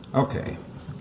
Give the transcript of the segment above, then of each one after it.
Okay.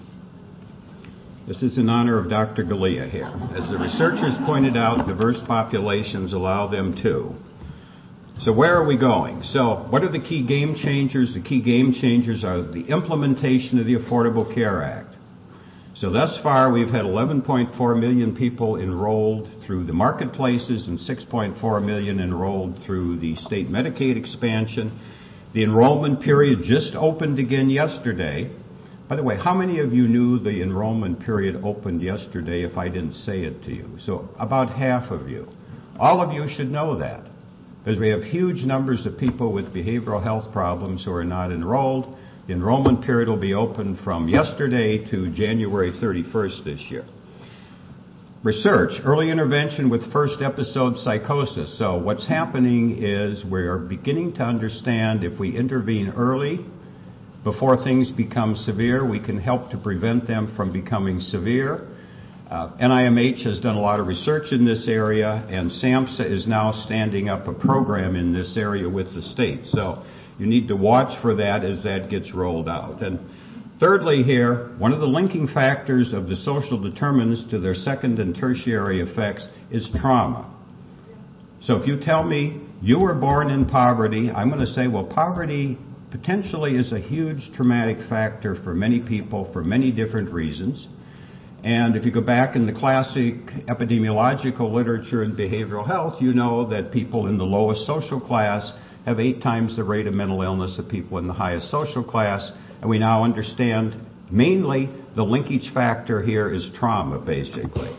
This is in honor of Dr. Galea here. As the researchers pointed out, diverse populations allow them too. So where are we going? So what are the key game changers? The key game changers are the implementation of the Affordable Care Act. So thus far, we've had 11.4 million people enrolled through the marketplaces and 6.4 million enrolled through the state Medicaid expansion. The enrollment period just opened again yesterday. By the way, how many of you knew the enrollment period opened yesterday if I didn't say it to you? So about half of you. All of you should know that, because we have huge numbers of people with behavioral health problems who are not enrolled. The enrollment period will be open from yesterday to January 31st this year. Research, early intervention with first episode psychosis. So what's happening is we're beginning to understand if we intervene early, before things become severe, we can help to prevent them from becoming severe. NIMH has done a lot of research in this area, and SAMHSA is now standing up a program in this area with the state. So you need to watch for that as that gets rolled out. And thirdly here, one of the linking factors of the social determinants to their second and tertiary effects is trauma. So if you tell me you were born in poverty, I'm going to say, well, poverty potentially is a huge traumatic factor for many people for many different reasons. And if you go back in the classic epidemiological literature in behavioral health, you know that people in the lowest social class have 8 times the rate of mental illness of people in the highest social class. And we now understand mainly the linkage factor here is trauma, basically.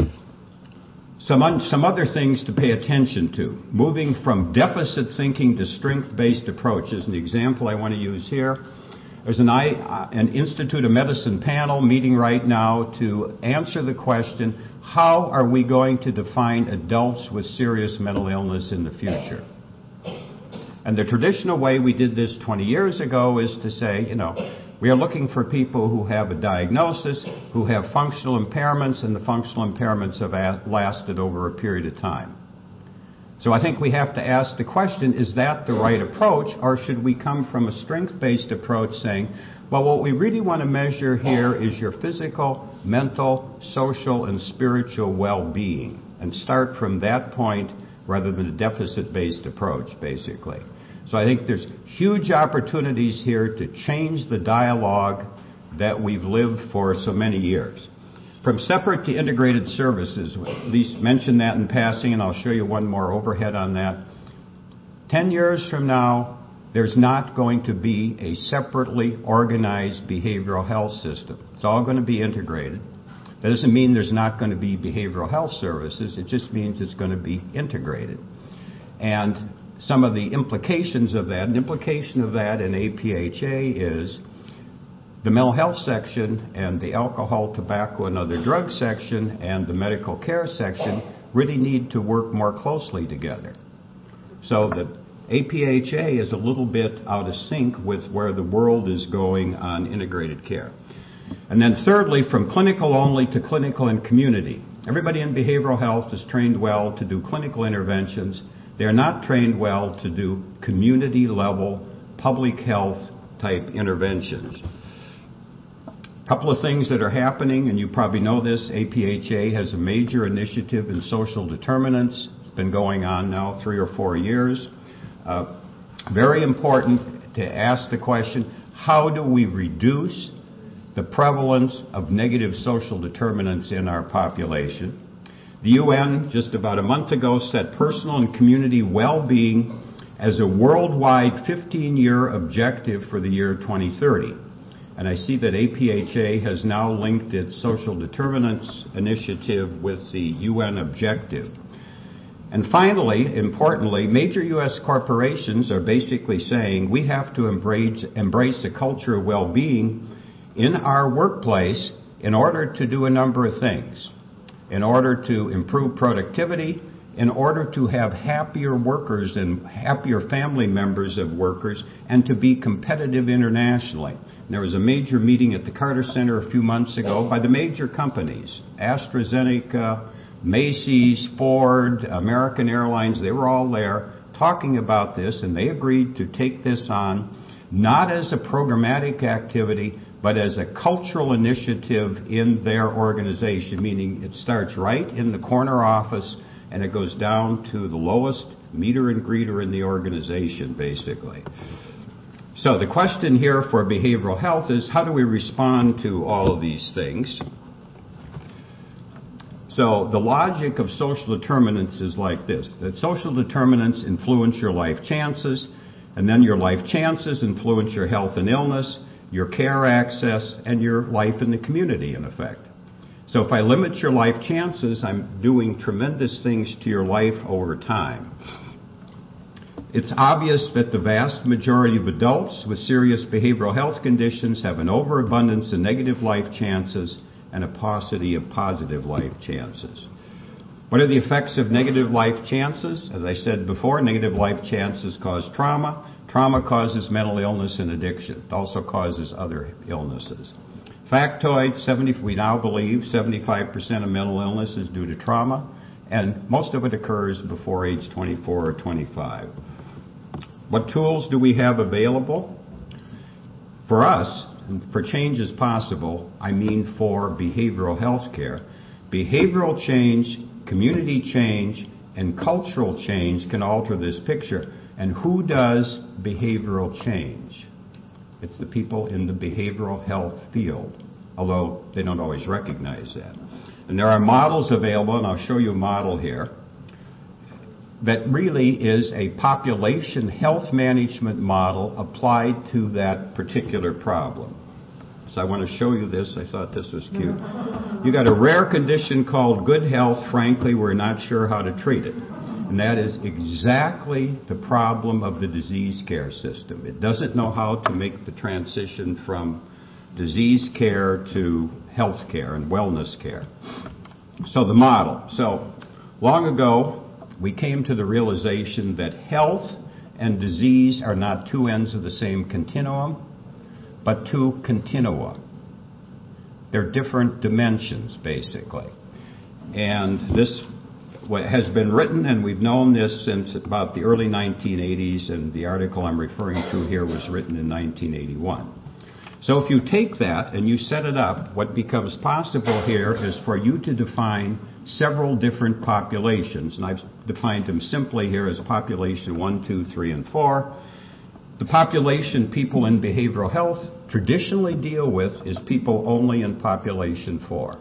Some other things to pay attention to. Moving from deficit thinking to strength-based approaches. An example I want to use here. There's an Institute of Medicine panel meeting right now to answer the question, how are we going to define adults with serious mental illness in the future? And the traditional way we did this 20 years ago is to say, we are looking for people who have a diagnosis, who have functional impairments, and the functional impairments have lasted over a period of time. So I think we have to ask the question, is that the right approach, or should we come from a strength-based approach saying, well, what we really want to measure here is your physical, mental, social, and spiritual well-being, and start from that point rather than a deficit-based approach, basically. So I think there's huge opportunities here to change the dialogue that we've lived for so many years. From separate to integrated services, at least mention that in passing, and I'll show you one more overhead on that. 10 years from now, there's not going to be a separately organized behavioral health system. It's all going to be integrated. That doesn't mean there's not going to be behavioral health services. It just means it's going to be integrated. And some of the implications of that, an implication of that in APHA is the mental health section and the alcohol, tobacco, and other drug section and the medical care section really need to work more closely together. So the APHA is a little bit out of sync with where the world is going on integrated care. And then thirdly, from clinical only to clinical and community. Everybody in behavioral health is trained well to do clinical interventions. They're not trained well to do community-level, public health type interventions. A couple of things that are happening, and you probably know this, APHA has a major initiative in social determinants. It's been going on now 3 or 4 years. Very important to ask the question, how do we reduce the prevalence of negative social determinants in our population? The UN, just about a month ago, set personal and community well-being as a worldwide 15-year objective for the year 2030. And I see that APHA has now linked its social determinants initiative with the UN objective. And finally, importantly, major U.S. corporations are basically saying we have to embrace a culture of well-being in our workplace in order to do a number of things. In order to improve productivity, in order to have happier workers and happier family members of workers, and to be competitive internationally. And there was a major meeting at the Carter Center a few months ago by the major companies, AstraZeneca, Macy's, Ford, American Airlines. They were all there talking about this, and they agreed to take this on not as a programmatic activity, but as a cultural initiative in their organization, meaning it starts right in the corner office and it goes down to the lowest meter and greeter in the organization, basically. So the question here for behavioral health is, how do we respond to all of these things? So the logic of social determinants is like this, that social determinants influence your life chances, and then your life chances influence your health and illness, your care access, and your life in the community, in effect. So if I limit your life chances, I'm doing tremendous things to your life over time. It's obvious that the vast majority of adults with serious behavioral health conditions have an overabundance of negative life chances and a paucity of positive life chances. What are the effects of negative life chances? As I said before, negative life chances cause trauma. Trauma causes mental illness and addiction. It also causes other illnesses. Factoid, we now believe 75% of mental illness is due to trauma, and most of it occurs before age 24 or 25. What tools do we have available? For us, for change is possible, I mean for behavioral health care. Behavioral change, community change, and cultural change can alter this picture. And who does behavioral change? It's the people in the behavioral health field, although they don't always recognize that. And there are models available, and I'll show you a model here, that really is a population health management model applied to that particular problem. So I want to show you this. I thought this was cute. You got a rare condition called good health. Frankly, we're not sure how to treat it. And that is exactly the problem of the disease care system. It doesn't know how to make the transition from disease care to health care and wellness care. So the model. So long ago, we came to the realization that health and disease are not two ends of the same continuum, but two continua. They're different dimensions, basically. And this has been written, and we've known this since about the early 1980s, and the article I'm referring to here was written in 1981. So if you take that and you set it up, what becomes possible here is for you to define several different populations, and I've defined them simply here as population 1, 2, 3, and 4. The population people in behavioral health traditionally deal with is people only in population 4.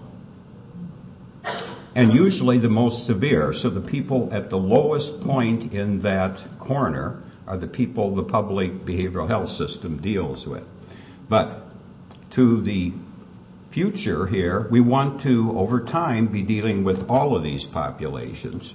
And usually the most severe. So the people at the lowest point in that corner are the people the public behavioral health system deals with. But to the future here, we want to, over time, be dealing with all of these populations.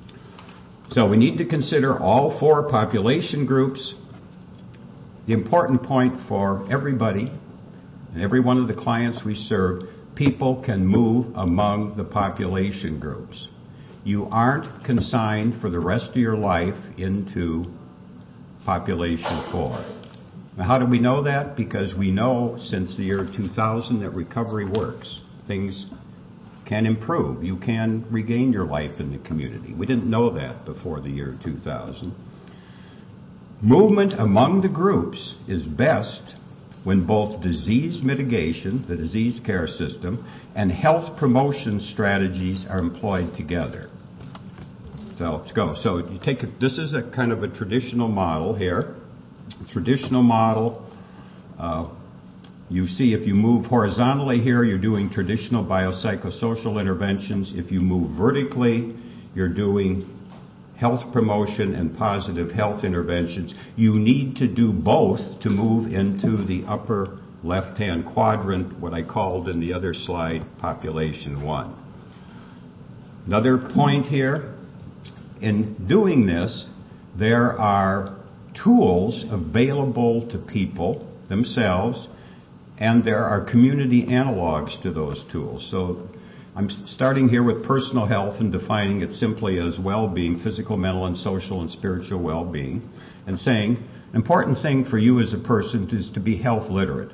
So we need to consider all 4 population groups. The important point for everybody, and every one of the clients we serve, people can move among the population groups. You aren't consigned for the rest of your life into population 4. Now, how do we know that? Because we know since the year 2000 that recovery works. Things can improve. You can regain your life in the community. We didn't know that before the year 2000. Movement among the groups is best when both disease mitigation, the disease care system, and health promotion strategies are employed together. So let's go. So you take this is a kind of a traditional model here. A traditional model. You see if you move horizontally here, you're doing traditional biopsychosocial interventions. If you move vertically, you're doing health promotion and positive health interventions. You need to do both to move into the upper left-hand quadrant, what I called in the other slide, population 1. Another point here, in doing this, there are tools available to people themselves, and there are community analogs to those tools. So I'm starting here with personal health and defining it simply as well-being, physical, mental, and social and spiritual well-being, and saying, an important thing for you as a person is to be health literate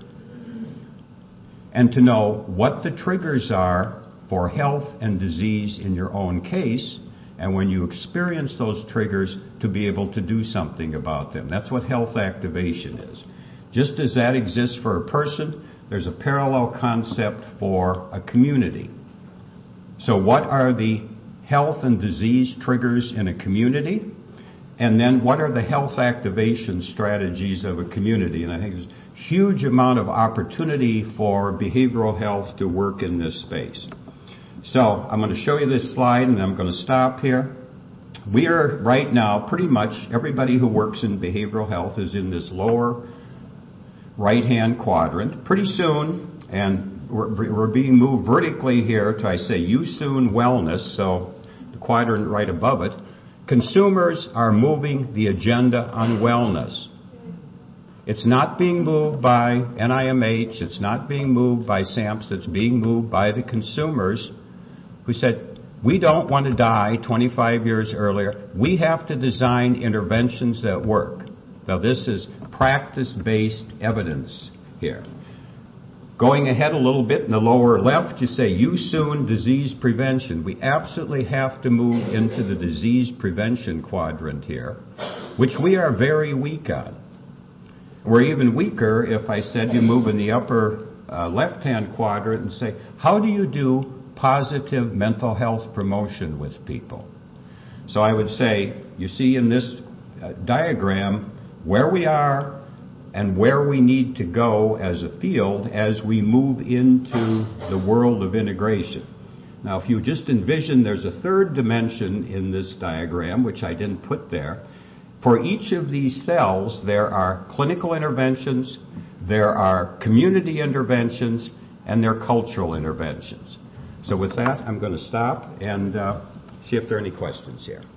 and to know what the triggers are for health and disease in your own case, and when you experience those triggers, to be able to do something about them. That's what health activation is. Just as that exists for a person, there's a parallel concept for a community. So what are the health and disease triggers in a community? And then what are the health activation strategies of a community? And I think there's a huge amount of opportunity for behavioral health to work in this space. So I'm going to show you this slide, and I'm going to stop here. We are right now, pretty much everybody who works in behavioral health is in this lower right-hand quadrant. Pretty soon, and we're being moved vertically here to, I say, you soon wellness, so the quadrant right above it. Consumers are moving the agenda on wellness. It's not being moved by NIMH, it's not being moved by SAMHSA, it's being moved by the consumers who said, we don't want to die 25 years earlier. We have to design interventions that work. Now this is practice-based evidence here. Going ahead a little bit in the lower left, you say, you soon disease prevention. We absolutely have to move into the disease prevention quadrant here, which we are very weak on. We're even weaker if I said you move in the upper left-hand quadrant and say, how do you do positive mental health promotion with people? So I would say, you see in this diagram where we are and where we need to go as a field as we move into the world of integration. Now, if you just envision there's a third dimension in this diagram, which I didn't put there. For each of these cells, there are clinical interventions, there are community interventions, and there are cultural interventions. So with that, I'm going to stop and see if there are any questions here.